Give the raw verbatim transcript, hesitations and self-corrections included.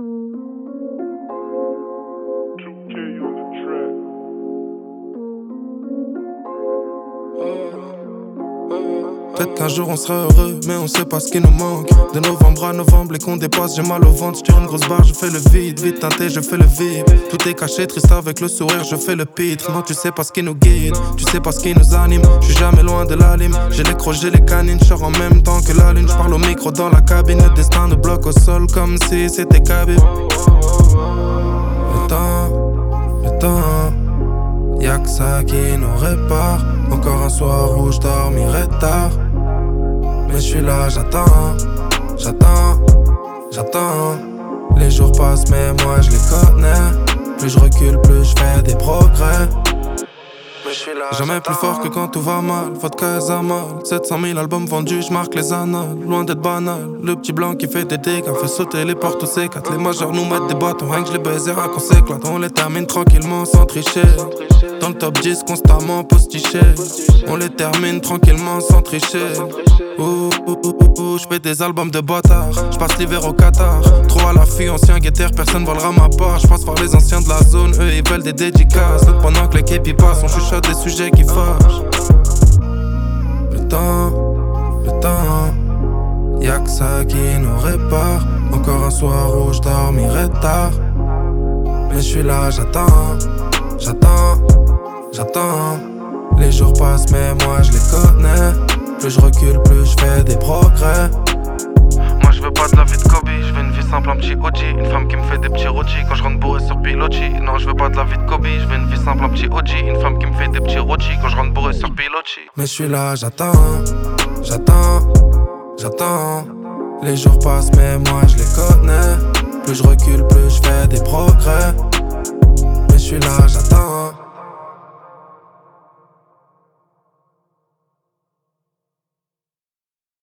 Peut-être qu'un jour on sera heureux, mais on sait pas ce qui nous manque. De novembre à novembre, les qu'on dépasse, j'ai mal au ventre. J'tire une grosse barre, je fais le vide. Vite teinté, je fais le vide. Tout est caché, triste avec le sourire, je fais le pitre. Non, tu sais pas ce qui nous guide, tu sais pas ce qui nous anime. J'suis jamais loin de la lime, j'ai les crocs, j'ai les canines. J'sors en même temps que la lune, j'parle au micro dans la cabine. Le destin de bloc au sol comme si c'était Khabib. Le temps, le temps, y'a que ça qui nous répare. Encore un soir où je dormirai tard. Mais je suis là, j'attends, j'attends, j'attends. Les jours passent mais moi je les connais. Plus je recule, plus je fais des progrès. Mais je suis là, jamais plus fort que quand tout va mal. Vodka et Zamal, sept cent mille albums vendus, je marque les annales. Loin d'être banal, le petit blanc qui fait des dégâts fait sauter les portes aux C quatre. Les majeurs nous mettent des bâtons, rien que je les baise et qu'on s'éclate. On les termine tranquillement sans tricher. Dans le top dix constamment postiché. On les termine tranquillement sans tricher. Ouh, ouh, ouh, ouh, j'fais des albums de bâtards. J'passe l'hiver au Qatar. Trop à l'affût, ancien guetteur, personne volera ma part. J'passe par les anciens de la zone, eux ils veulent des dédicaces. Pendant que les képis passent, on chuchote des sujets qui fâchent. Le temps, le temps, y'a que ça qui nous répare. Encore un soir où j'dormirai tard. Mais j'suis là, j'attends, j'attends, j'attends. Les jours passent mais moi je les connais. Plus je recule, plus je fais des progrès. Moi je veux pas de la vie de Kobe, je veux une vie simple, un petit O G. Une femme qui me fait des petits rôtis quand je rentre bourré sur Pilochi. Non je veux pas de la vie de Kobe, je veux une vie simple, un petit O G. Une femme qui me fait des petits rôtis quand je rentre bourré sur Pilochi. Mais je suis là, j'attends, j'attends, j'attends. Les jours passent mais moi je les connais. Plus je recule, plus je fais des progrès. Mais je suis là, j'attends.